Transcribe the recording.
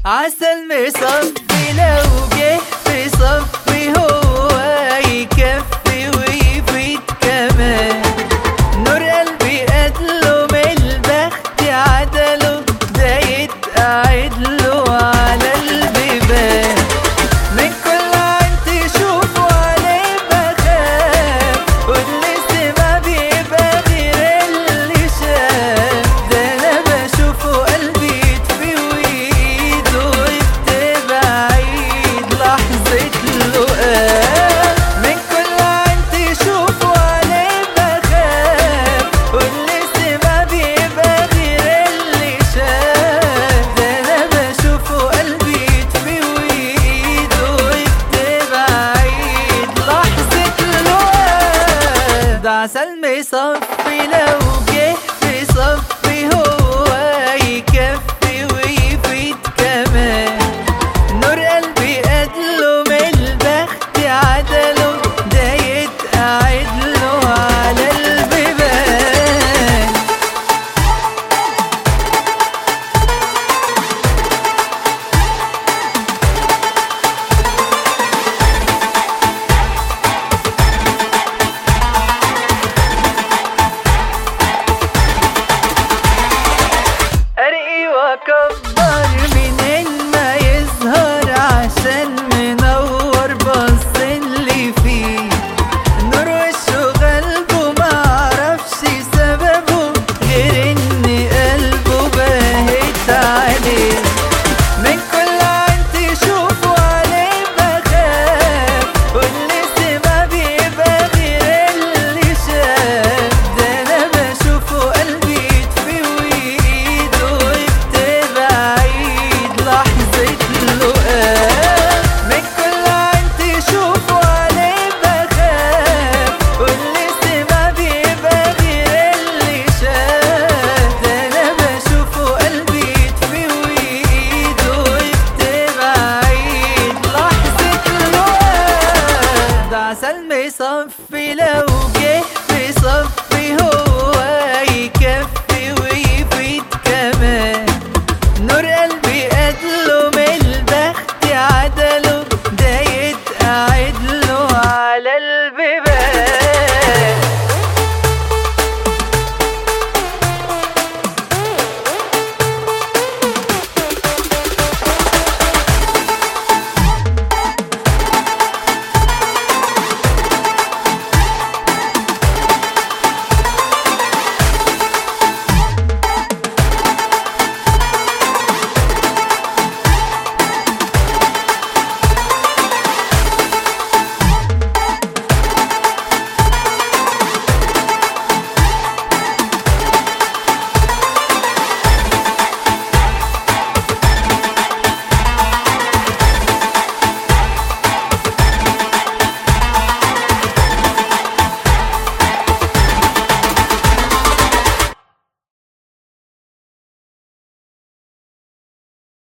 عسل مصفي لو جه في صفي هو يكفي ويفيد كمان. نور قلبي قتله من البخت عدله ده يتقعد له على البيبان. من كل عين تشوفه عليه بخاف واللي سما بيبقى غير اللي شاف. ده انا بشوفه قلبي يطفي وايده يبتبع عيد لحظة لقاه. من كل عين تشوفه عليه بخاف واللي سما بيبقى غير اللي شاف. ده انا بشوفه قلبي يطفي وايده يبتبع عيد لحظة لقاه. ده عسل مصفي لو جه في صفي هو يكفي ويفيد كمان. نور قلبي قتله من البخت عدله ده يتقعد له على البيبان. أرقي وأكبر